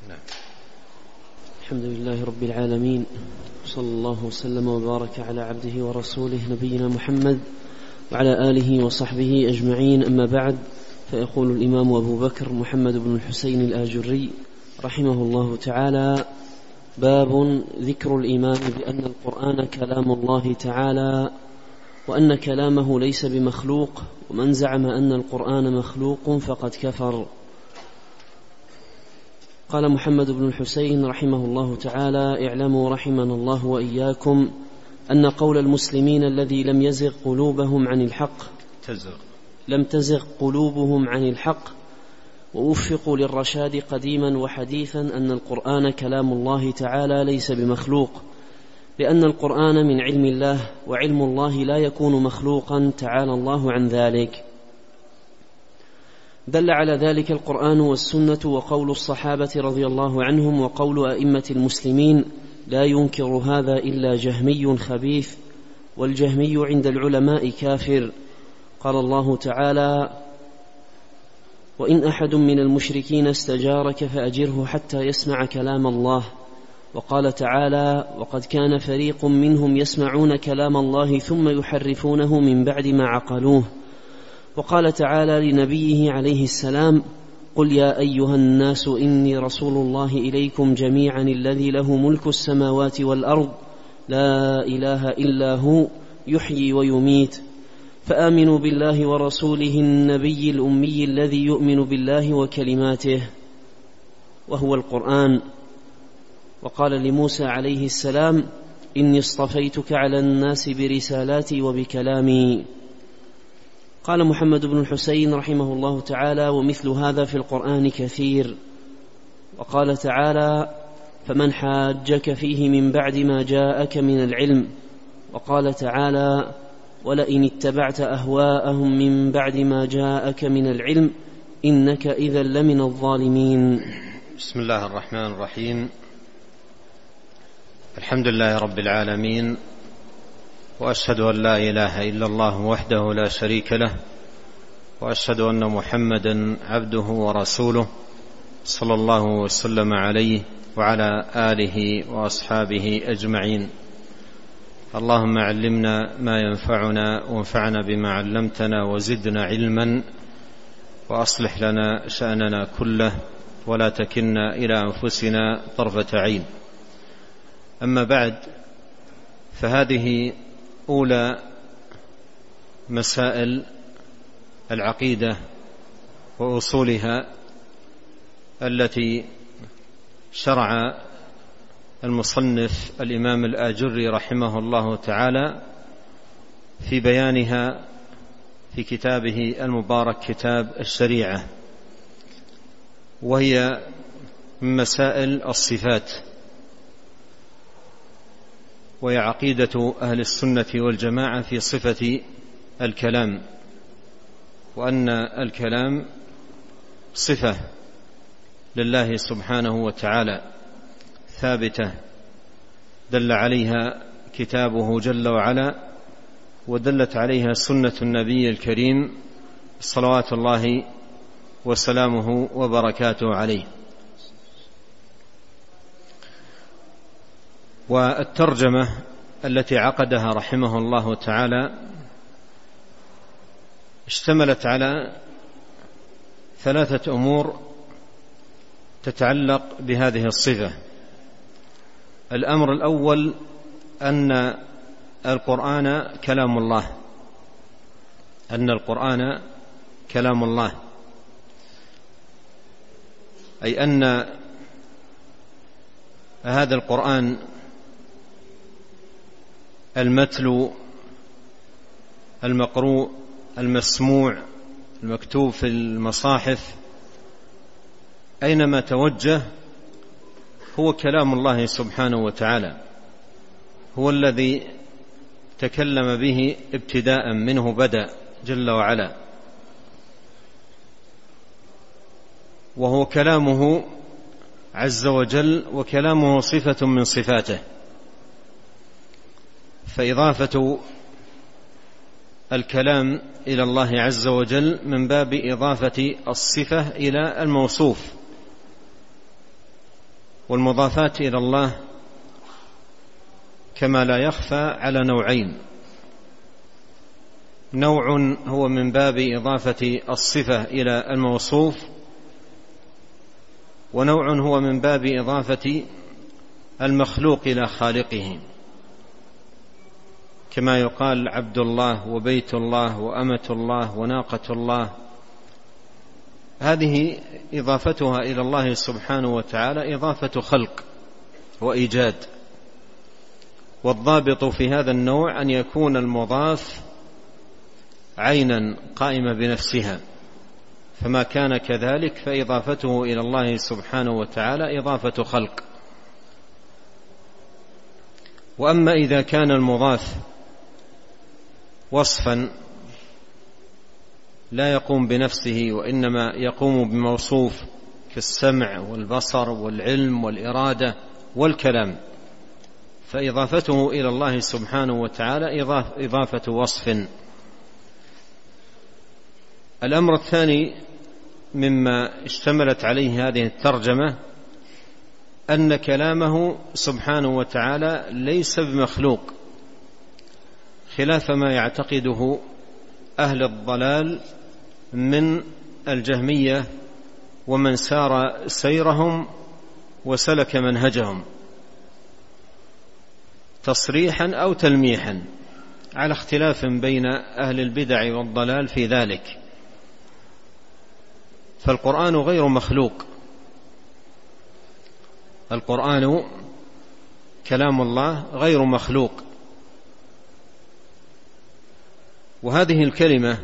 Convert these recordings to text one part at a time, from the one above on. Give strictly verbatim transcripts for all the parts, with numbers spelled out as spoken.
نعم. الحمد لله رب العالمين، صلى الله وسلم وبارك على عبده ورسوله نبينا محمد وعلى آله وصحبه أجمعين. أما بعد، فيقول الإمام أبو بكر محمد بن الحسين الآجري رحمه الله تعالى: باب ذكر الإيمان بأن القرآن كلام الله تعالى، وأن كلامه ليس بمخلوق، ومن زعم أن القرآن مخلوق فقد كفر. قال محمد بن الحسين رحمه الله تعالى: اعلموا رحمنا الله وإياكم أن قول المسلمين الذي لم يزغ قلوبهم عن الحق تزغ لم تزغ قلوبهم عن الحق ووفقوا للرشاد قديما وحديثا أن القرآن كلام الله تعالى ليس بمخلوق، لأن القرآن من علم الله، وعلم الله لا يكون مخلوقا تعالى الله عن ذلك. دل على ذلك القرآن والسنة وقول الصحابة رضي الله عنهم وقول أئمة المسلمين، لا ينكر هذا إلا جهمي خبيث، والجهمي عند العلماء كافر. قال الله تعالى: وإن أحد من المشركين استجارك فأجره حتى يسمع كلام الله. وقال تعالى: وقد كان فريق منهم يسمعون كلام الله ثم يحرفونه من بعد ما عقلوه. وقال تعالى لنبيه عليه السلام: قل يا أيها الناس إني رسول الله إليكم جميعا الذي له ملك السماوات والأرض لا إله إلا هو يحيي ويميت، فآمنوا بالله ورسوله النبي الأمي الذي يؤمن بالله وكلماته وهو القرآن. وقال لموسى عليه السلام: إني اصطفيتك على الناس برسالاتي وبكلامي. قال محمد بن الحسين رحمه الله تعالى: ومثل هذا في القرآن كثير. وقال تعالى: فمن حاجك فيه من بعد ما جاءك من العلم. وقال تعالى: ولئن اتبعت أهواءهم من بعد ما جاءك من العلم إنك إذا لمن الظالمين. بسم الله الرحمن الرحيم. الحمد لله رب العالمين، وأشهد أن لا إله إلا الله وحده لا شريك له، وأشهد أن محمدا عبده ورسوله صلى الله وسلم عليه وعلى آله وأصحابه أجمعين. اللهم علمنا ما ينفعنا وانفعنا بما علمتنا وزدنا علما، وأصلح لنا شأننا كله ولا تكلنا إلى أنفسنا طرفة عين. أما بعد، فهذه أولى مسائل العقيدة وأصولها التي شرع المصنف الإمام الآجري رحمه الله تعالى في بيانها في كتابه المبارك كتاب الشريعة، وهي من مسائل الصفات، وهي عقيدة أهل السنة والجماعة في صفة الكلام، وأن الكلام صفة لله سبحانه وتعالى ثابتة دل عليها كتابه جل وعلا، ودلت عليها سنة النبي الكريم صلوات الله وسلامه وبركاته عليه. والترجمة التي عقدها رحمه الله تعالى اشتملت على ثلاثة أمور تتعلق بهذه الصفة. الأمر الأول أن القرآن كلام الله، أن القرآن كلام الله، أي أن هذا القرآن المتلو المقروء المسموع المكتوب في المصاحف أينما توجه هو كلام الله سبحانه وتعالى، هو الذي تكلم به ابتداء منه بدأ جل وعلا، وهو كلامه عز وجل، وكلامه صفة من صفاته، فإضافة الكلام إلى الله عز وجل من باب إضافة الصفة إلى الموصوف، والمضافات إلى الله كما لا يخفى على نوعين: نوع هو من باب إضافة الصفة إلى الموصوف، ونوع هو من باب إضافة المخلوق إلى خالقه، كما يقال عبد الله وبيت الله وأمة الله وناقة الله. هذه إضافتها إلى الله سبحانه وتعالى إضافة خلق وإيجاد، والضابط في هذا النوع أن يكون المضاف عينا قائمة بنفسها، فما كان كذلك فإضافته إلى الله سبحانه وتعالى إضافة خلق. وأما إذا كان المضاف وصفا لا يقوم بنفسه وإنما يقوم بموصوف كالسمع والبصر والعلم والإرادة والكلام، فإضافته إلى الله سبحانه وتعالى إضافة وصف. الأمر الثاني مما اشتملت عليه هذه الترجمة أن كلامه سبحانه وتعالى ليس بمخلوق، خلاف ما يعتقده أهل الضلال من الجهمية ومن سار سيرهم وسلك منهجهم تصريحا أو تلميحا، على اختلاف بين أهل البدع والضلال في ذلك. فالقرآن غير مخلوق، القرآن كلام الله غير مخلوق. وهذه الكلمة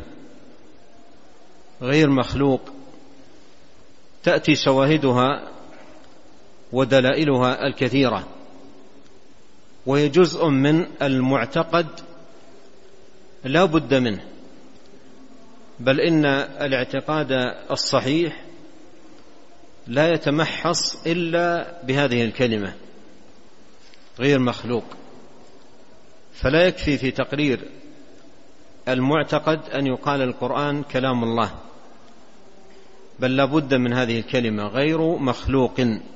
غير مخلوق تأتي شواهدها ودلائلها الكثيرة، وهي جزء من المعتقد لا بد منه، بل إن الاعتقاد الصحيح لا يتمحص إلا بهذه الكلمة غير مخلوق. فلا يكفي في تقرير المعتقد أن يقال القرآن كلام الله، بل لا بد من هذه الكلمة غير مخلوق.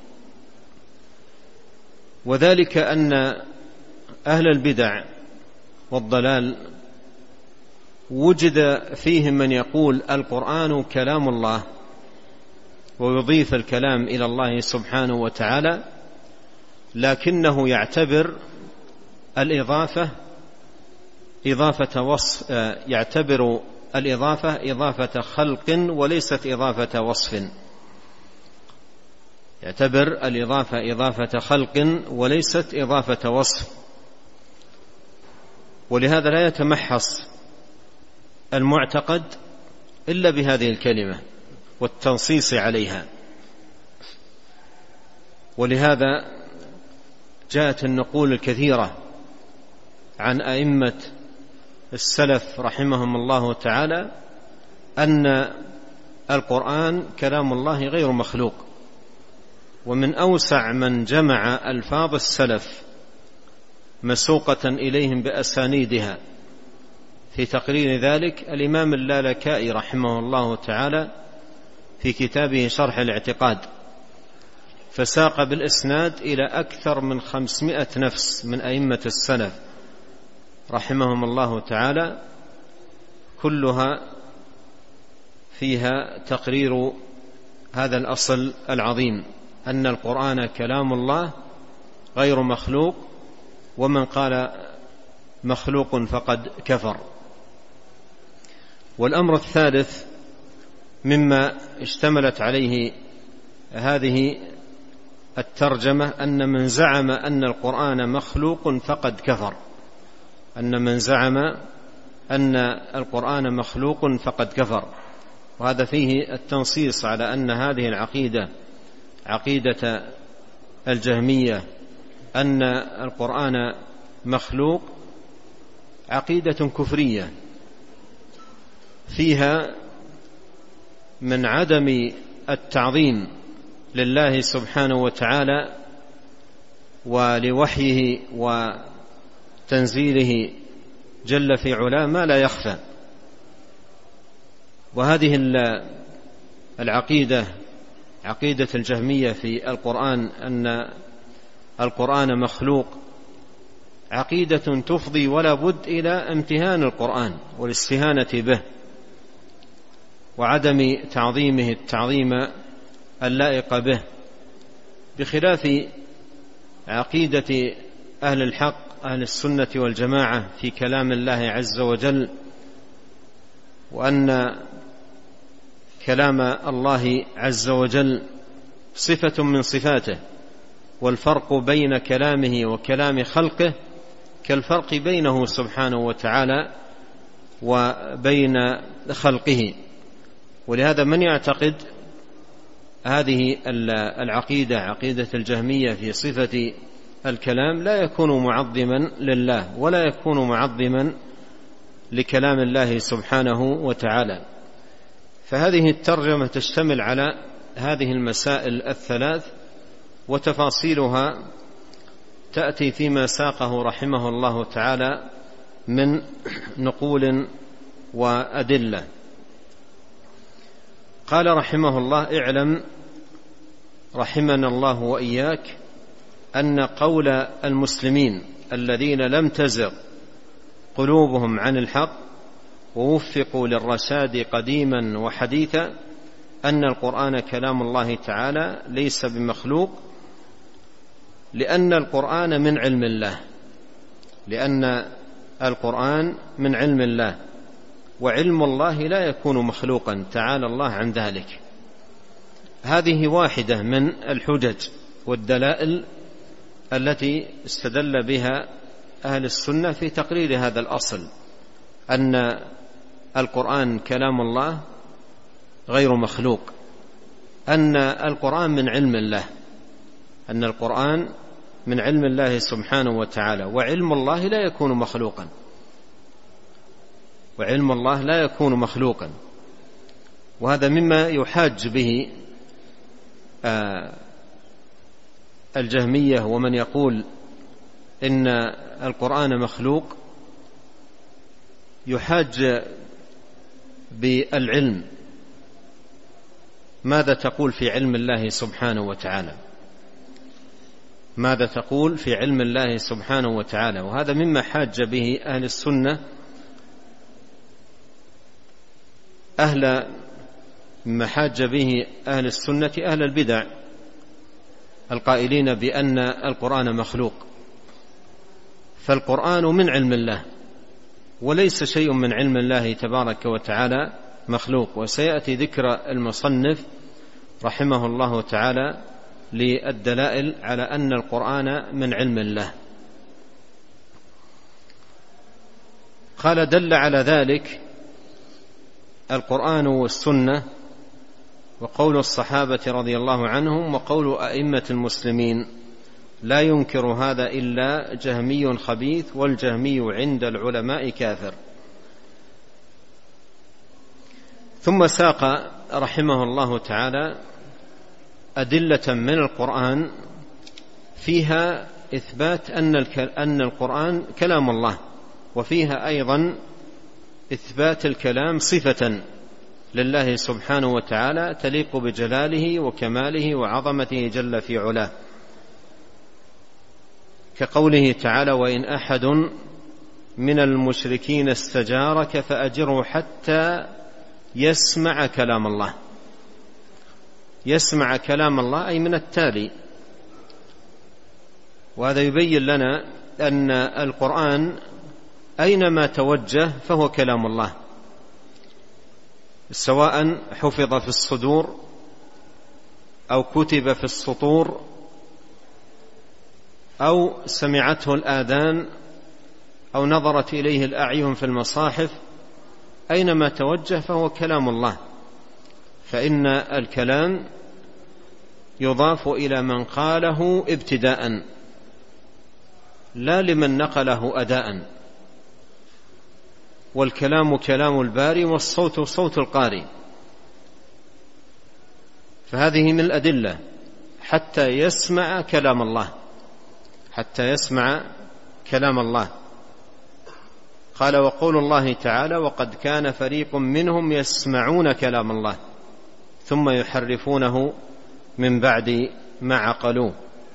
وذلك أن أهل البدع والضلال وجد فيهم من يقول القرآن كلام الله ويضيف الكلام إلى الله سبحانه وتعالى، لكنه يعتبر الإضافة إضافة وصف، يعتبر الإضافة إضافة خلق وليست إضافة وصف، يعتبر الإضافة إضافة خلق وليست إضافة وصف. ولهذا لا يتمحص المعتقد إلا بهذه الكلمة والتنصيص عليها. ولهذا جاءت النقول الكثيرة عن أئمة السلف رحمهم الله تعالى أن القرآن كلام الله غير مخلوق. ومن أوسع من جمع ألفاظ السلف مسوقة إليهم بأسانيدها في تقرير ذلك الإمام اللالكائي رحمه الله تعالى في كتابه شرح الاعتقاد، فساق بالإسناد إلى أكثر من خمسمائة نفس من أئمة السلف رحمهم الله تعالى، كلها فيها تقرير هذا الأصل العظيم أن القرآن كلام الله غير مخلوق، ومن قال مخلوق فقد كفر. والأمر الثالث مما اشتملت عليه هذه الترجمة أن من زعم أن القرآن مخلوق فقد كفر، أن من زعم أن القرآن مخلوق فقد كفر. وهذا فيه التنصيص على أن هذه العقيدة عقيدة الجهمية أن القرآن مخلوق عقيدة كفرية فيها من عدم التعظيم لله سبحانه وتعالى ولوحيه وتنزيله جل في علاه ما لا يخفى. وهذه العقيدة عقيدة الجهمية في القرآن أن القرآن مخلوق عقيدة تفضي ولا بد إلى امتهان القرآن والاستهانة به وعدم تعظيمه التعظيم اللائق به، بخلاف عقيدة أهل الحق أهل السنة والجماعة في كلام الله عز وجل، وأن كلام الله عز وجل صفة من صفاته، والفرق بين كلامه وكلام خلقه كالفرق بينه سبحانه وتعالى وبين خلقه. ولهذا من يعتقد هذه العقيدة عقيدة الجهمية في صفة الكلام لا يكون معظما لله ولا يكون معظما لكلام الله سبحانه وتعالى. فهذه الترجمة تشتمل على هذه المسائل الثلاث، وتفاصيلها تأتي فيما ساقه رحمه الله تعالى من نقول وأدلة. قال رحمه الله: اعلم رحمنا الله وإياك أن قول المسلمين الذين لم تزغ قلوبهم عن الحق ووفقوا للرشاد قديما وحديثا أن القرآن كلام الله تعالى ليس بمخلوق، لأن القرآن من علم الله لأن القرآن من علم الله وعلم الله لا يكون مخلوقا تعالى الله عن ذلك. هذه واحدة من الحجج والدلائل التي استدل بها أهل السنة في تقرير هذا الأصل، أن القرآن كلام الله غير مخلوق، أن القرآن من علم الله أن القرآن من علم الله سبحانه وتعالى، وعلم الله لا يكون مخلوقا وعلم الله لا يكون مخلوقا وهذا مما يحاج به الجهمية ومن يقول إن القرآن مخلوق، يحاج بالعلم. ماذا تقول في علم الله سبحانه وتعالى ماذا تقول في علم الله سبحانه وتعالى وهذا مما حاج به أهل السنة أهل مما حاج به أهل السنة أهل البدع القائلين بأن القرآن مخلوق. فالقرآن من علم الله وليس شيء من علم الله تبارك وتعالى مخلوق، وسيأتي ذكر المصنف رحمه الله تعالى للدلائل على أن القرآن من علم الله. قال: دل على ذلك القرآن والسنة وقول الصحابة رضي الله عنهم وقول أئمة المسلمين، لا ينكر هذا إلا جهمي خبيث، والجهمي عند العلماء كافر. ثم ساق رحمه الله تعالى أدلة من القرآن فيها إثبات أن القرآن كلام الله، وفيها أيضا إثبات الكلام صفة لله سبحانه وتعالى تليق بجلاله وكماله وعظمته جل في علاه، كقوله تعالى: وإن أحد من المشركين استجارك فأجره حتى يسمع كلام الله. يسمع كلام الله أي من التالي، وهذا يبين لنا أن القرآن أينما توجه فهو كلام الله، سواء حفظ في الصدور أو كتب في السطور أو سمعته الآذان أو نظرت إليه الأعين في المصاحف، أينما توجه فهو كلام الله. فإن الكلام يضاف إلى من قاله ابتداء لا لمن نقله أداء، والكلام كلام الباري والصوت صوت القاري. فهذه من الأدلة حتى يسمع كلام الله حتى يسمع كلام الله. قال: وقول الله تعالى: وقد كان فريق منهم يسمعون كلام الله ثم يحرفونه من بعد ما عقلوه.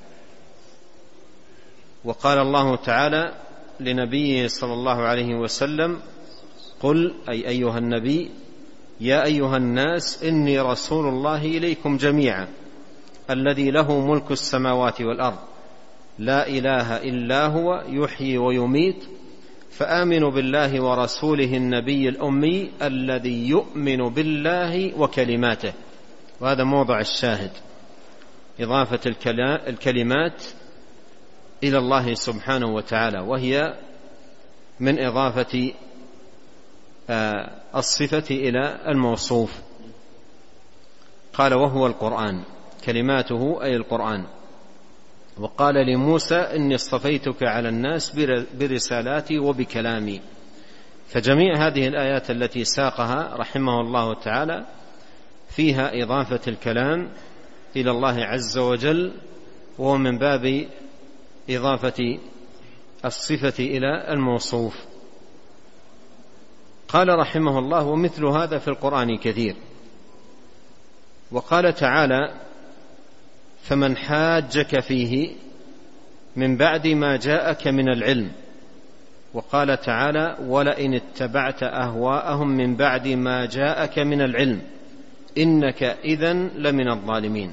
وقال الله تعالى لنبيه صلى الله عليه وسلم: قل أي أيها النبي يا أيها الناس إني رسول الله إليكم جميعا الذي له ملك السماوات والأرض لا إله إلا هو يحيي ويميت فآمنوا بالله ورسوله النبي الأمي الذي يؤمن بالله وكلماته. وهذا موضع الشاهد، إضافة الكلمات إلى الله سبحانه وتعالى، وهي من إضافة الصفة إلى الموصوف. قال: وهو القرآن، كلماته أي القرآن. وقال لموسى: إني اصطفيتك على الناس برسالاتي وبكلامي. فجميع هذه الآيات التي ساقها رحمه الله تعالى فيها إضافة الكلام إلى الله عز وجل، وهو من باب إضافة الصفة إلى الموصوف. قال رحمه الله: ومثل هذا في القرآن كثير. وقال تعالى: فمن حاجك فيه من بعد ما جاءك من العلم. وقال تعالى: ولئن اتبعت أهواءهم من بعد ما جاءك من العلم إنك إذن لمن الظالمين.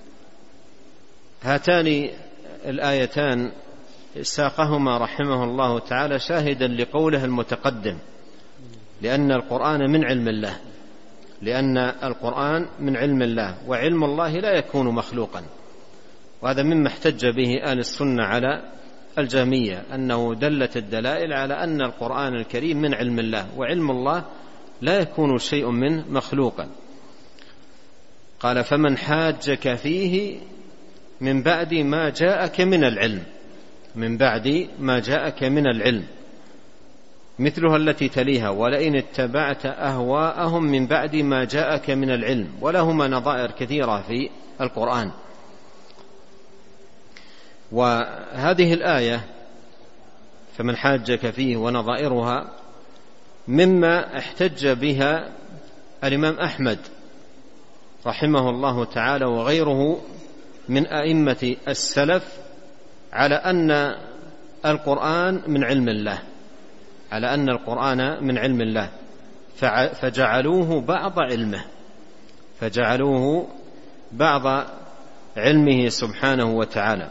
هاتان الآيتان ساقهما رحمه الله تعالى شاهدا لقوله المتقدم، لأن القرآن من علم الله، لأن القرآن من علم الله، وعلم الله لا يكون مخلوقا. وهذا مما احتج به أهل السنة على الجهمية، أنه دلت الدلائل على أن القرآن الكريم من علم الله، وعلم الله لا يكون شيء منه مخلوقا. قال: فمن حاجك فيه من بعد ما جاءك من العلم، من بعد ما جاءك من العلم، مثلها التي تليها: ولئن اتبعت أهواءهم من بعد ما جاءك من العلم. ولهما نظائر كثيرة في القرآن. وهذه الآية فمن حاجك فيه ونظائرها مما احتج بها الإمام أحمد رحمه الله تعالى وغيره من أئمة السلف على أن القرآن من علم الله، على أن القرآن من علم الله، فجعلوه بعض علمه، فجعلوه بعض علمه سبحانه وتعالى.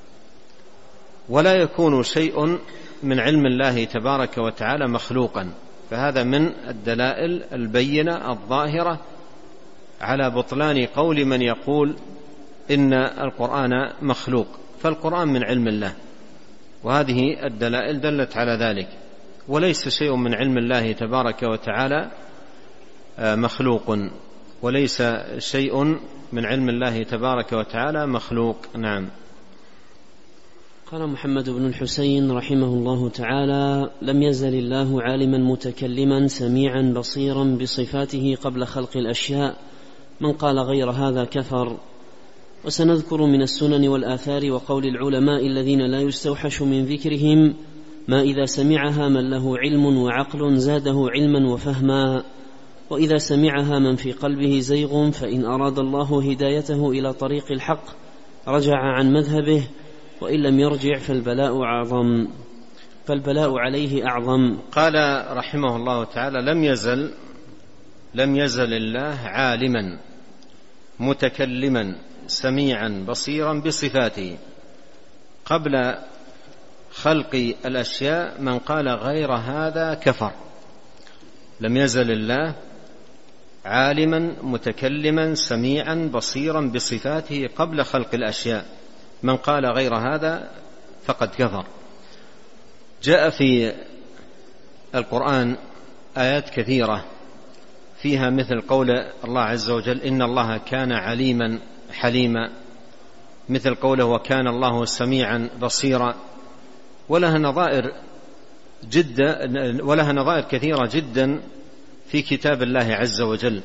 ولا يكون شيء من علم الله تبارك وتعالى مخلوقا. فهذا من الدلائل البينة الظاهرة على بطلان قول من يقول إن القرآن مخلوق. فالقرآن من علم الله، وهذه الدلائل دلت على ذلك. وليس شيء من علم الله تبارك وتعالى مخلوق، وليس شيء من علم الله تبارك وتعالى مخلوق. نعم. قال محمد بن الحسين رحمه الله تعالى: لم يزل الله عالما متكلما سميعا بصيرا بصفاته قبل خلق الأشياء، من قال غير هذا كفر. وسنذكر من السنن والآثار وقول العلماء الذين لا يستوحش من ذكرهم ما إذا سمعها من له علم وعقل زاده علما وفهما، وإذا سمعها من في قلبه زيغ فإن أراد الله هدايته إلى طريق الحق رجع عن مذهبه، وإن لم يرجع فالبلاء أعظم فالبلاء عليه أعظم. قال رحمه الله تعالى: لم يزل لم يزل الله عالما متكلما سميعا بصيرا بصفاته قبل خلق الأشياء، من قال غير هذا كفر. لم يزل الله عالما متكلما سميعا بصيرا بصفاته قبل خلق الأشياء، من قال غير هذا فقد كفر. جاء في القرآن آيات كثيرة فيها مثل قول الله عز وجل: إن الله كان عليما حليما، مثل قوله: وكان الله سميعا بصيرا. ولها نظائر جدا ولها نظائر كثيرة جدا في كتاب الله عز وجل.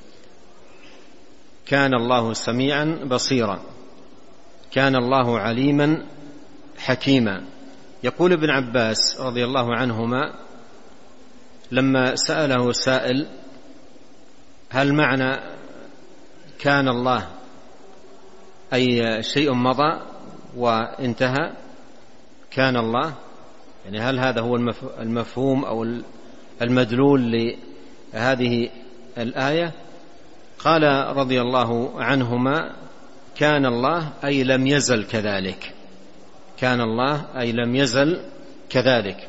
كان الله سميعا بصيرا، كان الله عليما حكيما. يقول ابن عباس رضي الله عنهما لما سأله سائل: هل معنى كان الله أي شيء مضى وانتهى كان الله، يعني هل هذا هو المفهوم أو المدلول لهذه الآية؟ قال رضي الله عنهما كان الله أي لم يزل كذلك، كان الله أي لم يزل كذلك.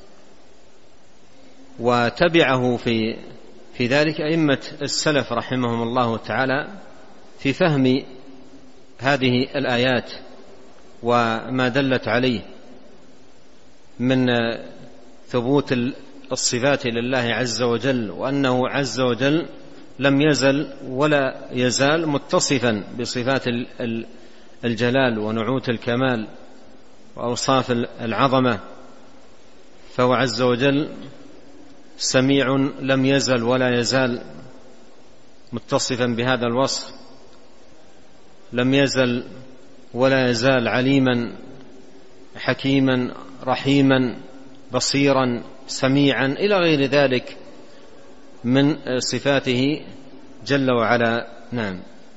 وتبعه في في ذلك أئمة السلف رحمهم الله تعالى في فهم هذه الآيات وما دلت عليه من ثبوت الصفات لله عز وجل، وأنه عز وجل لم يزل ولا يزال متصفا بصفات الجلال ونعوت الكمال وأوصاف العظمة، فهو عز وجل سميع لم يزل ولا يزال متصفا بهذا الوصف، لم يزل ولا يزال عليما حكيما رحيما بصيرا سميعا إلى غير ذلك من صفاته جل وعلا. نعم.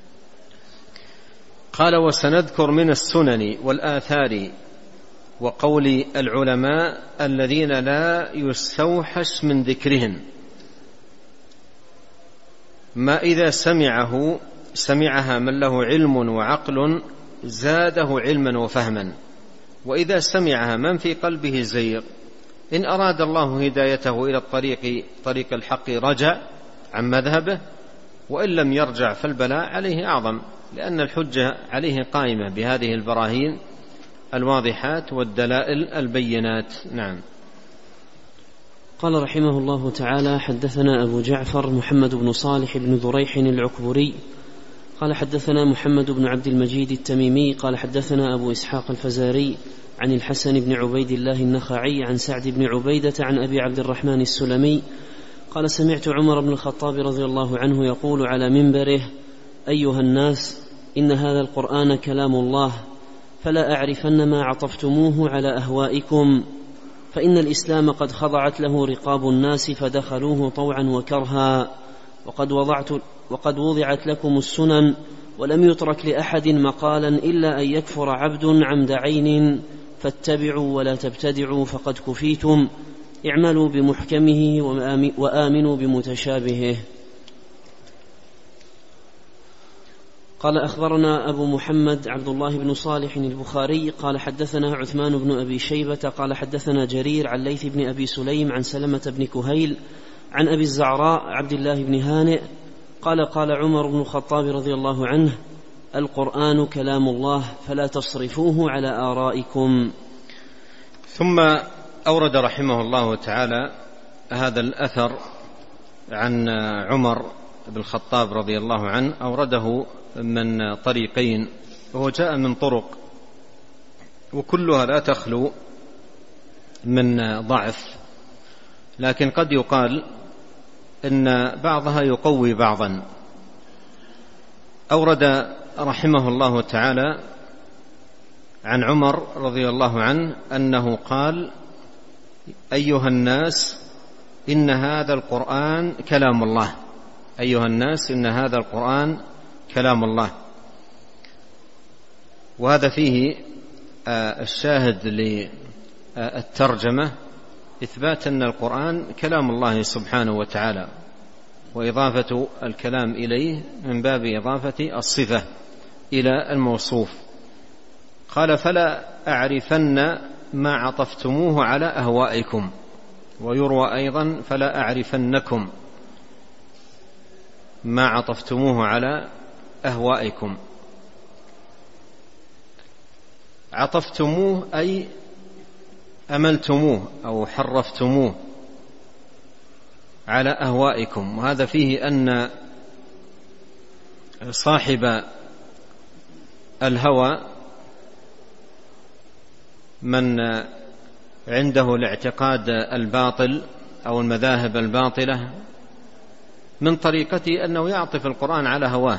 قال وسنذكر من السنن والآثار وقول العلماء الذين لا يستوحش من ذكرهم ما إذا سمعه سمعها من له علم وعقل زاده علما وفهما، وإذا سمعها من في قلبه زيغ إن أراد الله هدايته إلى الطريق طريق الحق رجع عن مذهبه، وإن لم يرجع فالبلاء عليه أعظم، لأن الحجة عليه قائمة بهذه البراهين الواضحات والدلائل البينات. نعم. قال رحمه الله تعالى حدثنا أبو جعفر محمد بن صالح بن ذريح العكبري قال حدثنا محمد بن عبد المجيد التميمي قال حدثنا أبو إسحاق الفزاري عن الحسن بن عبيد الله النخعي عن سعد بن عبيدة عن أبي عبد الرحمن السلمي قال سمعت عمر بن الخطاب رضي الله عنه يقول على منبره أيها الناس إن هذا القرآن كلام الله فلا أعرفن ما عطفتموه على أهوائكم، فإن الإسلام قد خضعت له رقاب الناس فدخلوه طوعا وكرها، وقد, وضعت وقد وضعت لكم السنن ولم يترك لأحد مقالا إلا أن يكفر عبد عمد عين، فاتبعوا ولا تبتدعوا فقد كفيتم، اعملوا بمحكمه وآمنوا بمتشابهه. قال أخبرنا أبو محمد عبد الله بن صالح البخاري قال حدثنا عثمان بن أبي شيبة قال حدثنا جرير عن ليث بن أبي سليم عن سلمة بن كهيل عن أبي الزعراء عبد الله بن هانئ قال قال عمر بن الخطاب رضي الله عنه القرآن كلام الله فلا تصرفوه على آرائكم. ثم أورد رحمه الله تعالى هذا الأثر عن عمر بن الخطاب رضي الله عنه، أورده من طريقين، وهو جاء من طرق وكلها لا تخلو من ضعف، لكن قد يقال إن بعضها يقوي بعضا. أورد رحمه الله تعالى عن عمر رضي الله عنه أنه قال أيها الناس إن هذا القرآن كلام الله، أيها الناس إن هذا القرآن كلام الله. وهذا فيه الشاهد للترجمة إثبات أن القرآن كلام الله سبحانه وتعالى، وإضافة الكلام إليه من باب إضافة الصفة إلى الموصوف. قال فلا أعرفن ما عطفتموه على أهوائكم، ويروى أيضا فلا أعرفنكم ما عطفتموه على أهوائكم. عطفتموه أي أملتموه أو حرفتموه على أهوائكم، وهذا فيه أن صاحب الهوى من عنده الاعتقاد الباطل أو المذاهب الباطلة من طريقته أنه يعطف القرآن على هواه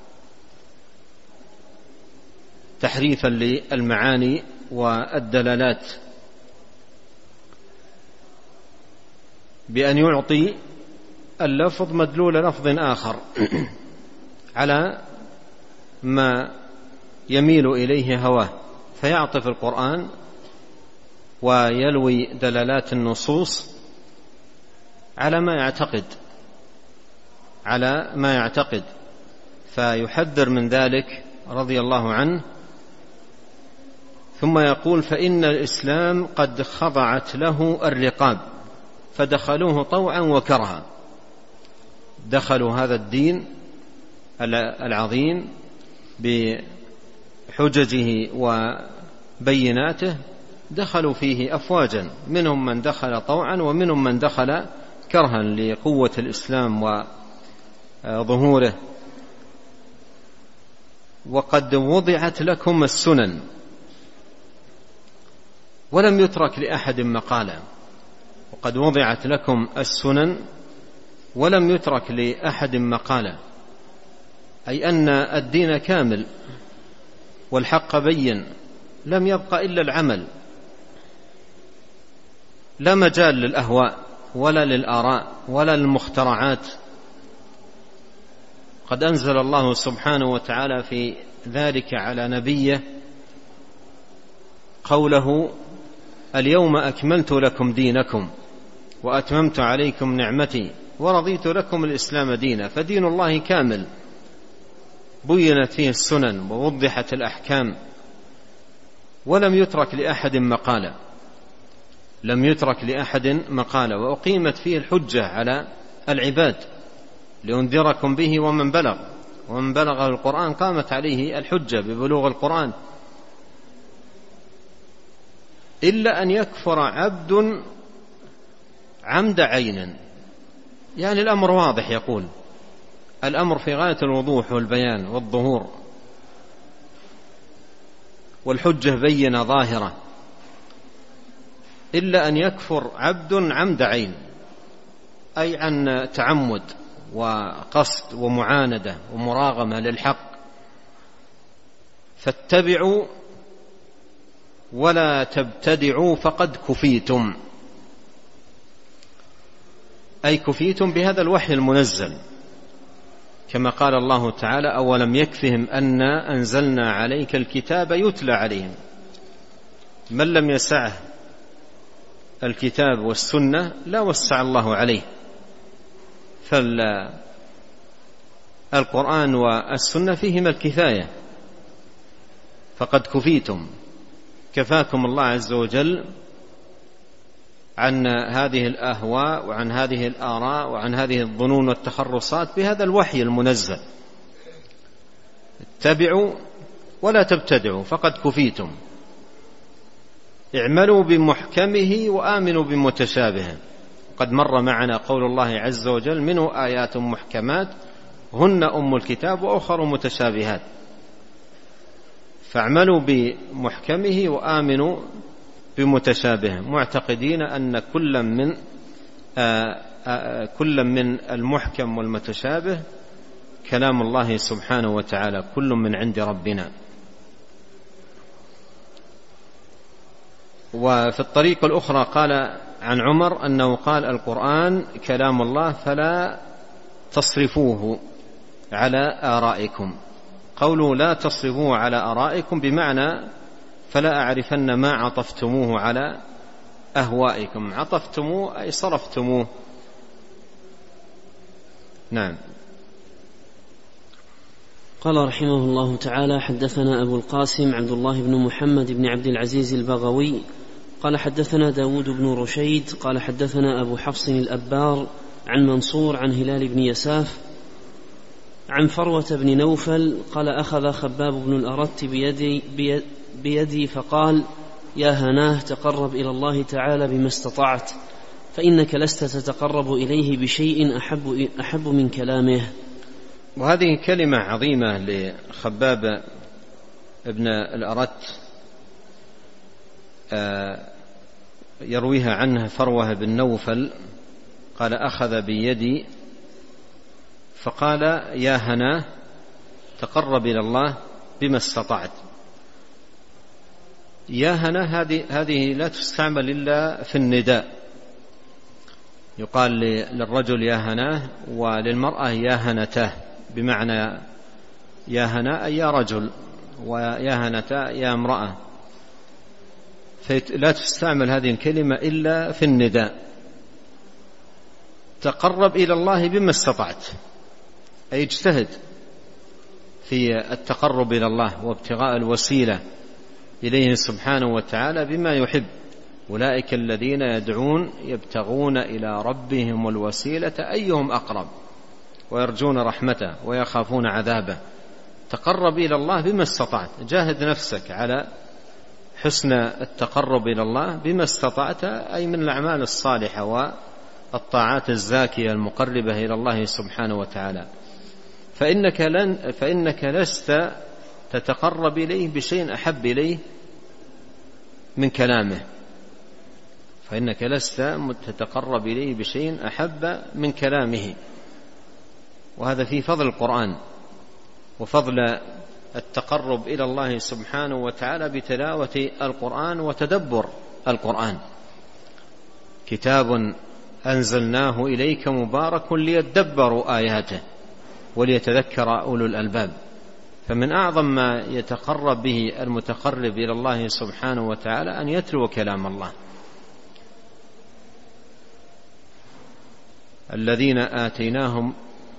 تحريفا للمعاني والدلالات، بأن يعطي اللفظ مدلول لفظ آخر على ما يميل إليه هواه، فيعطف القرآن ويلوي دلالات النصوص على ما يعتقد على ما يعتقد فيحذر من ذلك رضي الله عنه. ثم يقول: فإن الإسلام قد خضعت له الرقاب فدخلوه طوعا وكرها. دخلوا هذا الدين العظيم بحججه وبيناته، دخلوا فيه أفواجا، منهم من دخل طوعا ومنهم من دخل كرها لقوة الإسلام وظهوره. وقد وضعت لكم السنن ولم يترك لأحد مقالا. وقد وضعت لكم السنن ولم يترك لأحد مقالا، أي أن الدين كامل والحق بين، لم يبق إلا العمل، لا مجال للأهواء ولا للآراء ولا للمخترعات. قد أنزل الله سبحانه وتعالى في ذلك على نبيه قوله: اليوم أكملت لكم دينكم وأتممت عليكم نعمتي ورضيت لكم الإسلام دينا. فدين الله كامل، بينت فيه السنن ووضحت الأحكام، ولم يترك لأحد مقالا لم يترك لأحد مقالا وأقيمت فيه الحجة على العباد لأنذركم به ومن بلغ ومن بلغ القرآن قامت عليه الحجة ببلوغ القرآن، إلا أن يكفر عبد عمد عين. يعني الأمر واضح، يقول الأمر في غاية الوضوح والبيان والظهور، والحجة بينة ظاهرة، إلا أن يكفر عبد عمد عين، أي عن تعمد وقصد ومعاندة ومراغمة للحق. فاتبعوا ولا تبتدعوا فقد كفيتم، أي كفيتم بهذا الوحي المنزل، كما قال الله تعالى: أولم يكفهم أنا أنزلنا عليك الكتاب يتلى عليهم. من لم يسعه الكتاب والسنة لا وسع الله عليه، فالقرآن والسنة فيهما الكفاية، فقد كفيتم، كفاكم الله عز وجل عن هذه الأهواء وعن هذه الآراء وعن هذه الظنون والتخرصات بهذا الوحي المنزل. اتبعوا ولا تبتدعوا فقد كفيتم، اعملوا بمحكمه وآمنوا بمتشابهه. قد مر معنا قول الله عز وجل: منه آيات محكمات هن أم الكتاب وأخر متشابهات. فاعملوا بمحكمه وآمنوا بمتشابهه، معتقدين أن كل من آآ آآ كل من المحكم والمتشابه كلام الله سبحانه وتعالى، كل من عند ربنا. وفي الطريقة الأخرى قال عن عمر أنه قال: القرآن كلام الله فلا تصرفوه على آرائكم. قولوا لا تصرفوه على آرائكم بمعنى فلا أعرفن ما عطفتموه على أهوائكم. عطفتموه أي صرفتموه. نعم. قال رحمه الله تعالى: حدثنا أبو القاسم عبد الله بن محمد بن عبد العزيز البغوي قال حدثنا داود بن رشيد قال حدثنا أبو حفص الأبار عن منصور عن هلال بن يساف عن فروة بن نوفل قال: أخذ خباب بن الأرت بيدي, بيدي فقال: يا هناه تقرب إلى الله تعالى بما استطعت، فإنك لست تتقرب إليه بشيء أحب, أحب من كلامه. وهذه كلمة عظيمة لخباب ابن الأرت يرويها عنه فروة بن نوفل قال: أخذ بيدي فقال: يا هناه تقرب إلى الله بما استطعت. يا هناه هذه هذه لا تستعمل إلا في النداء، يقال للرجل يا هناه وللمرأة يا هنتاه، بمعنى يا هناء يا رجل ويا هنتا يا امرأة، فلا تستعمل هذه الكلمة إلا في النداء. تقرب إلى الله بما استطعت، أي اجتهد في التقرب إلى الله وابتغاء الوسيلة إليه سبحانه وتعالى بما يحب. أولئك الذين يدعون يبتغون إلى ربهم الوسيلة أيهم أقرب ويرجون رحمته ويخافون عذابه. تقرب إلى الله بما استطعت، جاهد نفسك على حسن التقرب إلى الله بما استطعت، أي من الأعمال الصالحة والطاعات الزاكية المقربة إلى الله سبحانه وتعالى. فإنك, لن فإنك لست تتقرب إليه بشيء أحب إليه من كلامه، فإنك لست تتقرب إليه بشيء أحب من كلامه. وهذا في فضل القرآن وفضل التقرب إلى الله سبحانه وتعالى بتلاوة القرآن وتدبر القرآن. كتاب أنزلناه إليك مبارك ليدبروا آياته وليتذكر أولو الألباب. فمن أعظم ما يتقرب به المتقرب إلى الله سبحانه وتعالى أن يتلو كلام الله. الذين آتيناهم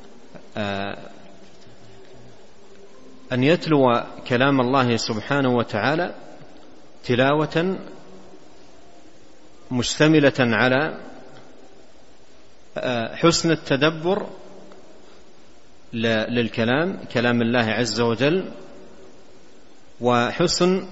أن يتلو كلام الله سبحانه وتعالى تلاوة مشتملة على حسن التدبر للكلام، كلام الله عز وجل، وحسن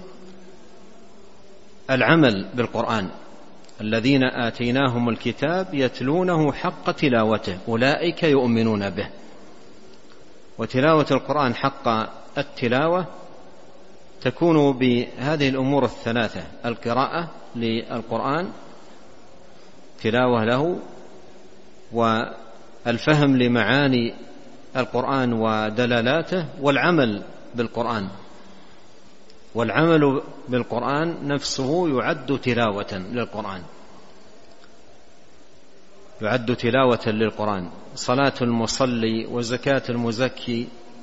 العمل بالقرآن. الذين آتيناهم الكتاب يتلونه حق تلاوته أولئك يؤمنون به. وتلاوة القرآن حق التلاوة تكون بهذه الأمور الثلاثة: القراءة للقرآن، تلاوة له، والفهم لمعاني القرآن ودلالاته، والعمل بالقرآن. والعمل بالقرآن نفسه يعد تلاوة للقرآن، يعد تلاوة للقرآن. صلاة المصلي وزكاة المزكي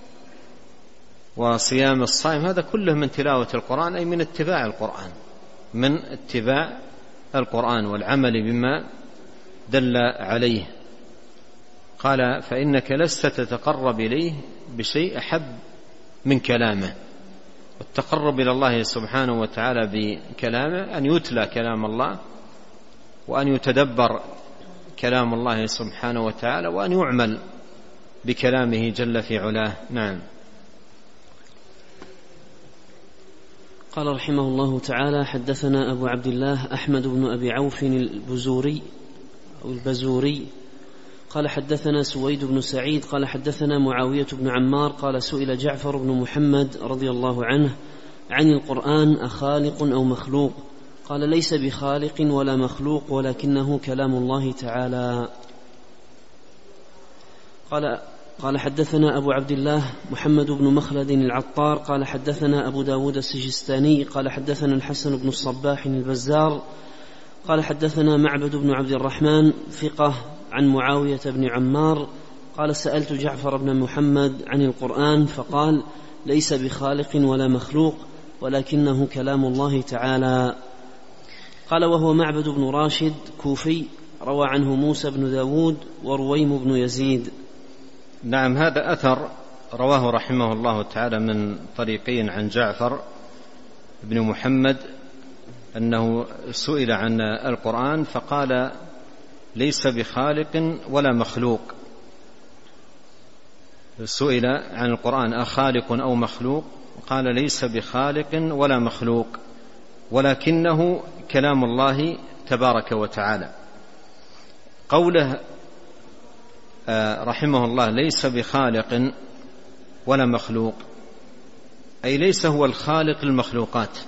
وصيام الصائم هذا كله من تلاوة القرآن، أي من اتباع القرآن، من اتباع القرآن والعمل بما دل عليه. قال: فإنك لست تتقرب إليه بشيء أحب من كلامه. والتقرب إلى الله سبحانه وتعالى بكلامه أن يتلى كلام الله، وأن يتدبر كلام الله سبحانه وتعالى، وأن يعمل بكلامه جل في علاه. نعم. قال رحمه الله تعالى: حدثنا أبو عبد الله أحمد بن أبي عوف البزوري أو البزوري قال حدثنا سويد بن سعيد قال حدثنا معاوية بن عمار قال: سئل جعفر بن محمد رضي الله عنه عن القرآن: أخالق أو مخلوق؟ قال: ليس بخالق ولا مخلوق، ولكنه كلام الله تعالى. قال قال حدثنا أبو عبد الله محمد بن مخلد العطار قال حدثنا أبو داود السجستاني قال حدثنا الحسن بن الصباح البزار قال حدثنا معبد بن عبد الرحمن ثقة عن معاوية بن عمار قال: سألت جعفر بن محمد عن القرآن فقال: ليس بخالق ولا مخلوق، ولكنه كلام الله تعالى. قال: وهو معبد بن راشد كوفي، روى عنه موسى بن داود ورويم بن يزيد. نعم، هذا أثر رواه رحمه الله تعالى من طريقين عن جعفر بن محمد أنه سئل عن القرآن فقال: ليس بخالق ولا مخلوق. سئل عن القرآن: أخالق أو مخلوق؟ قال: ليس بخالق ولا مخلوق، ولكنه كلام الله تبارك وتعالى. قوله رحمه الله ليس بخالق ولا مخلوق، أي ليس هو الخالق المخلوقات،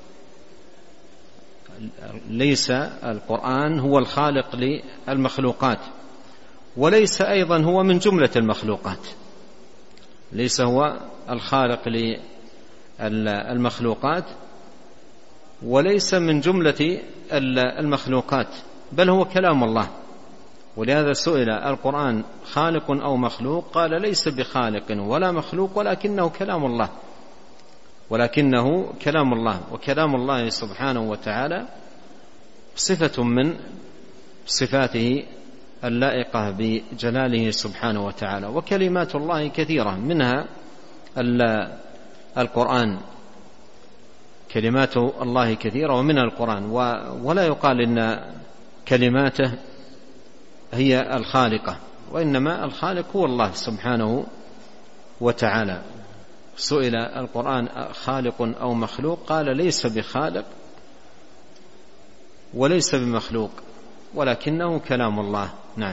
ليس القرآن هو الخالق للمخلوقات، وليس أيضا هو من جملة المخلوقات، ليس هو الخالق للمخلوقات وليس من جملة المخلوقات، بل هو كلام الله. ولهذا سئل: القرآن خالق أو مخلوق؟ قال: ليس بخالق ولا مخلوق، ولكنه كلام الله. ولكنه كلام الله، وكلام الله سبحانه وتعالى صفة من صفاته اللائقة بجلاله سبحانه وتعالى. وكلمات الله كثيرة، منها القرآن، كلمات الله كثيرة ومنها القرآن، ولا يقال إن كلماته هي الخالقة، وإنما الخالق هو الله سبحانه وتعالى. سئل القرآن خالق أو مخلوق؟ قال ليس بخالق وليس بمخلوق، ولكنه كلام الله. نعم.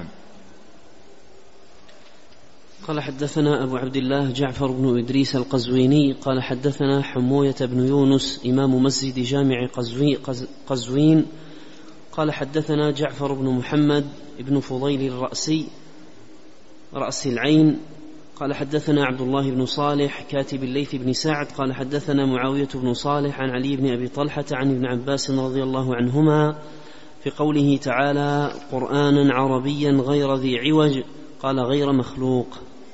قال حدثنا أبو عبد الله جعفر بن إدريس القزويني قال حدثنا حموية بن يونس إمام مسجد جامع قزوين قال حدثنا جعفر بن محمد بن فضيل الرأسي رأس العين قال حدثنا عبد الله بن صالح كاتب الليث بن سعد قال حدثنا معاوية بن صالح عن علي بن أبي طلحة عن ابن عباس رضي الله عنهما في قوله تعالى قرآنا عربيا غير ذي عوج قال غير مخلوق.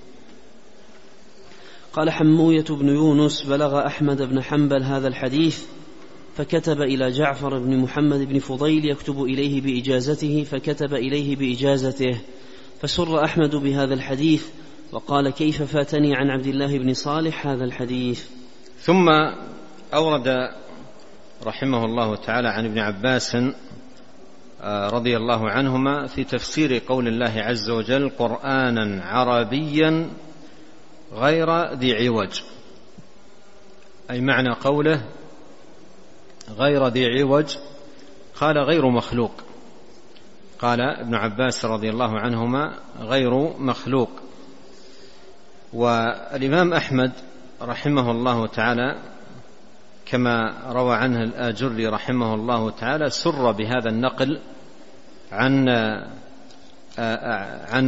قال حموية بن يونس بلغ أحمد بن حنبل هذا الحديث فكتب إلى جعفر بن محمد بن فضيل يكتب إليه بإجازته، فكتب إليه بإجازته، فسر أحمد بهذا الحديث وقال كيف فاتني عن عبد الله بن صالح هذا الحديث. ثم أورد رحمه الله تعالى عن ابن عباس رضي الله عنهما في تفسير قول الله عز وجل قرآنا عربيا غير ذي عوج، أي معنى قوله غير ذي عوج قال غير مخلوق. قال ابن عباس رضي الله عنهما غير مخلوق. والإمام أحمد رحمه الله تعالى كما روى عنه الآجري رحمه الله تعالى سر بهذا النقل عن عن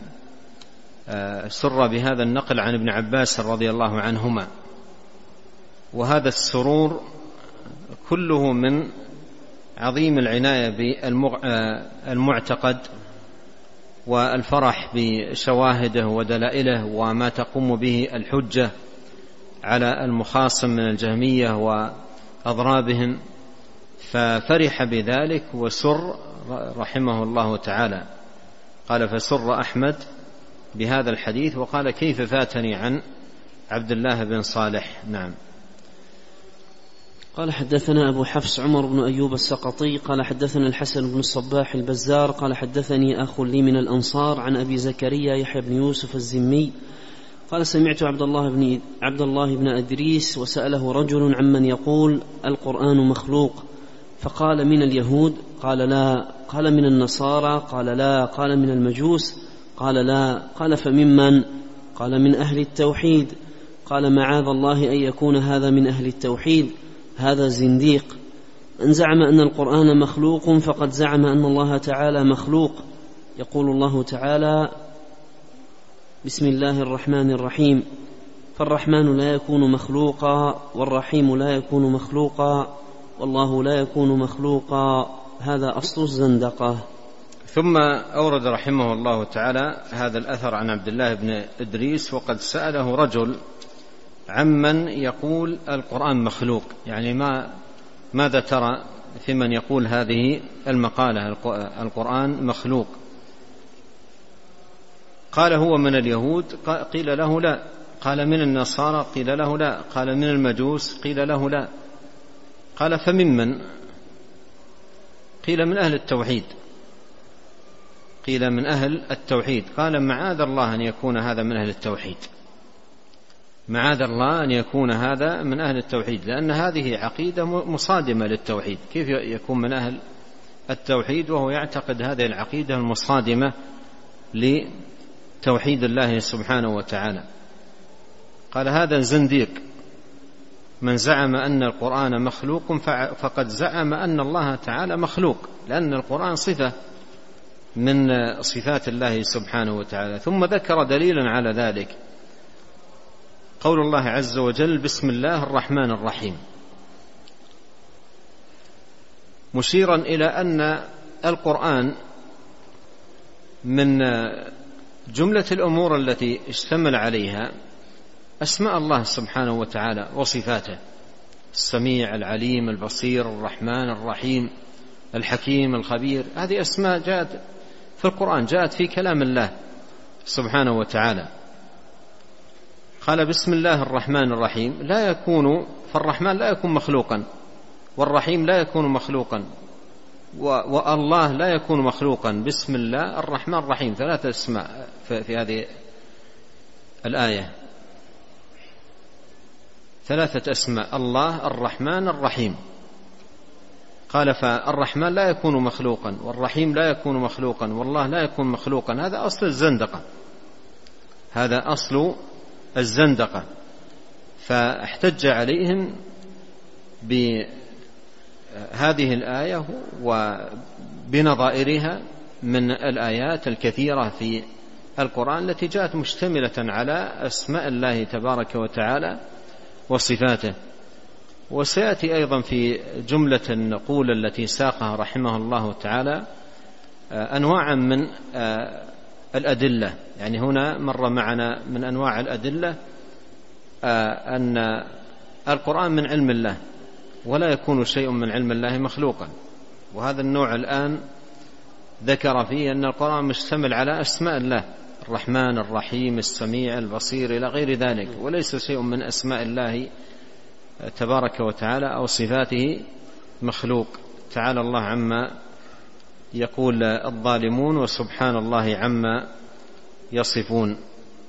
سر بهذا النقل عن ابن عباس رضي الله عنهما، وهذا السرور كله من عظيم العناية بالمعتقد والفرح بشواهده ودلائله وما تقوم به الحجة على المخاصم من الجهمية وأضرابهم، ففرح بذلك وسر رحمه الله تعالى. قال فسر أحمد بهذا الحديث وقال كيف فاتني عن عبد الله بن صالح. نعم. قال حدثنا أبو حفص عمر بن أيوب السقطي قال حدثنا الحسن بن الصباح البزار قال حدثني أخ لي من الأنصار عن أبي زكريا يحيى بن يوسف الزمي قال سمعت عبد الله بن عبد الله بن أدريس وسأله رجل عمن يقول القرآن مخلوق، فقال من اليهود؟ قال لا. قال من النصارى؟ قال لا. قال من المجوس؟ قال لا. قال فممن؟ قال من أهل التوحيد. قال معاذ الله أن يكون هذا من أهل التوحيد، هذا زنديق. من زعم أن القرآن مخلوق فقد زعم أن الله تعالى مخلوق. يقول الله تعالى بسم الله الرحمن الرحيم فالرحمن لا يكون مخلوقا والرحيم لا يكون مخلوقا والله لا يكون مخلوقا، هذا أصل الزندقة. ثم أورد رحمه الله تعالى هذا الأثر عن عبد الله بن إدريس وقد سأله رجل عمن يقول القرآن مخلوق، يعني ما ماذا ترى في من يقول هذه المقالة القرآن مخلوق؟ قال هو من اليهود؟ قيل له لا. قال من النصارى؟ قيل له لا. قال من المجوس؟ قيل له لا. قال فممن؟ قيل من أهل التوحيد. قيل من أهل التوحيد. قال معاذ الله أن يكون هذا من أهل التوحيد، معاذ الله أن يكون هذا من أهل التوحيد، لأن هذه عقيدة مصادمة للتوحيد. كيف يكون من أهل التوحيد وهو يعتقد هذه العقيدة المصادمة لتوحيد الله سبحانه وتعالى؟ قال هذا زنديق. من زعم أن القرآن مخلوق فقد زعم أن الله تعالى مخلوق، لأن القرآن صفة من صفات الله سبحانه وتعالى. ثم ذكر دليلا على ذلك قول الله عز وجل بسم الله الرحمن الرحيم، مشيرا إلى أن القرآن من جملة الأمور التي اشتمل عليها أسماء الله سبحانه وتعالى وصفاته: السميع، العليم، البصير، الرحمن، الرحيم، الحكيم، الخبير. هذه أسماء جاءت في القرآن، جاءت في كلام الله سبحانه وتعالى. قال: بسم الله الرحمن الرحيم. لا يكون، فالرحمن لا يكون مخلوقا، والرحيم لا يكون مخلوقا، والله لا يكون مخلوقا. بسم الله الرحمن الرحيم، ثلاثة اسماء في هذه الآية، ثلاثة أسماء: الله، الرحمن، الرحيم. قال: فالرحمن لا يكون مخلوقا، والرحيم لا يكون مخلوقا، والله لا يكون مخلوقا. هذا أصل الزندقة، هذا أصل الزندقة. فاحتج عليهم بهذه الآية وبنظائرها من الآيات الكثيرة في القرآن التي جاءت مشتملة على أسماء الله تبارك وتعالى وصفاته. وسيأتي أيضا في جملة النقول التي ساقها رحمه الله تعالى أنواعا من الأدلة. يعني هنا مر معنا من أنواع الأدلة أن القرآن من علم الله، ولا يكون شيء من علم الله مخلوقا. وهذا النوع الآن ذكر فيه أن القرآن مشتمل على أسماء الله: الرحمن، الرحيم، السميع، البصير، إلى غير ذلك، وليس شيء من أسماء الله تبارك وتعالى أو صفاته مخلوق. تعالى الله عما يقول الظالمون، وسبحان الله عما يصفون.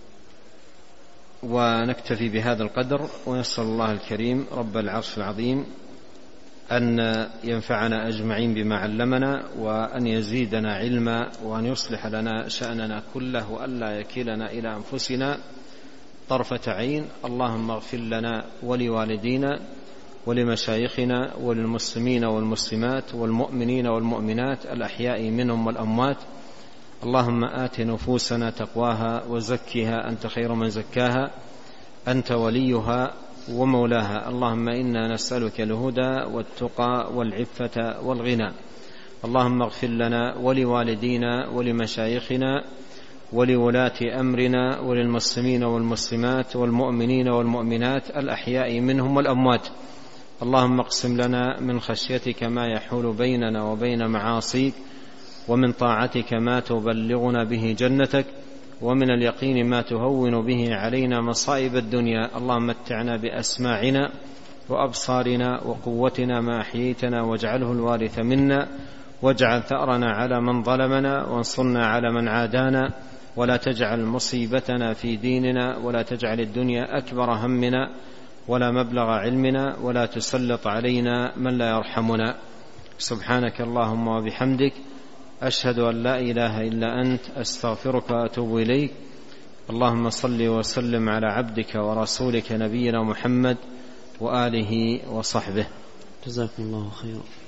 ونكتفي بهذا القدر، ونسأل الله الكريم رب العرش العظيم أن ينفعنا أجمعين بما علمنا، وأن يزيدنا علما، وأن يصلح لنا شأننا كله، وأن لا يكلنا إلى أنفسنا طرفة عين. اللهم اغفر لنا ولوالدينا ولمشايخنا وللمسلمين والمسلمات والمؤمنين والمؤمنات الأحياء منهم والأموات. اللهم آت نفوسنا تقواها وزكها أنت خير من زكاها، أنت وليها ومولاها. اللهم إنا نسألك الهدى والتقى والعفة والغنى. اللهم اغفر لنا ولوالدينا ولمشايخنا ولولاة أمرنا وللمسلمين والمسلمات والمؤمنين والمؤمنات الأحياء منهم والأموات. اللهم اقسم لنا من خشيتك ما يحول بيننا وبين معاصيك، ومن طاعتك ما تبلغنا به جنتك، ومن اليقين ما تهون به علينا مصائب الدنيا. اللهم متعنا بأسماعنا وأبصارنا وقوتنا ما أحييتنا، واجعله الوارث منا، واجعل ثأرنا على من ظلمنا، وانصرنا على من عادانا، ولا تجعل مصيبتنا في ديننا، ولا تجعل الدنيا أكبر همنا ولا مبلغ علمنا، ولا تسلط علينا من لا يرحمنا. سبحانك اللهم وبحمدك، أشهد أن لا إله إلا أنت، أستغفرك وأتوب إليك. اللهم صل وسلم على عبدك ورسولك نبينا محمد وآله وصحبه. جزاكم الله خيرا.